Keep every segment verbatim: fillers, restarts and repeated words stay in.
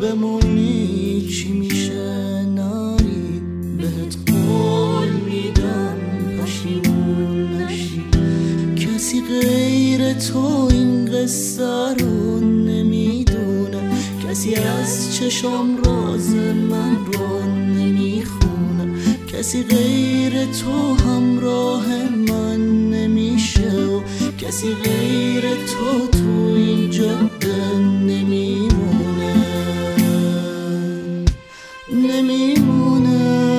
بمونی چی میشه نری، بهت قول میدم پشیمون نشی. کسی غیر تو این قصه رو نمیدونه، کسی از چشام راز من رو نمیخونه. کسی غیر تو همراه من نمیشه و کسی غیر تو تو این جاده نمیمونه نمیمونه.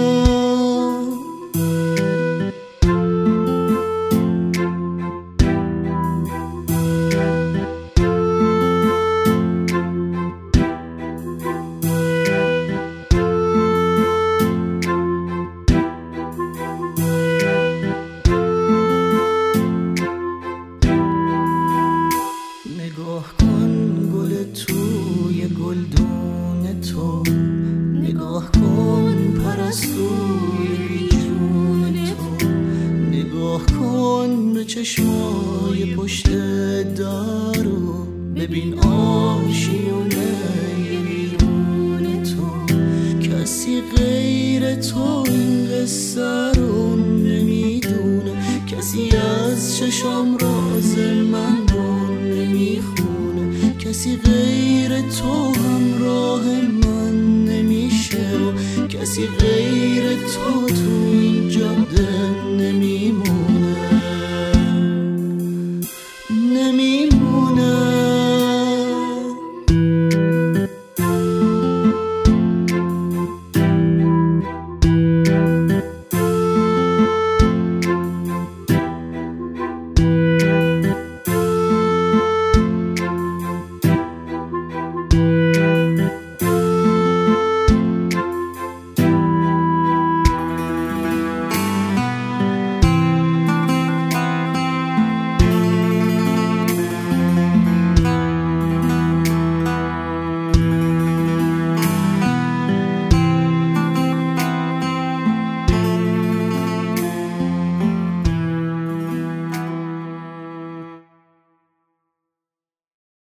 نگاه کن گل توی گلدون تو، نگاه کن پرستوی بیجون تو، نگاه کن به چشمای پشت دارو، ببین آشیونه بیرون تو. کسی غیر تو این قصه رو نمیدونه، کسی از چشم راز من رو نمیخونه. کسی غیر تو همراه من نمیشه و کسی غیر تو تو این جاده نمیمونه نمیمونه.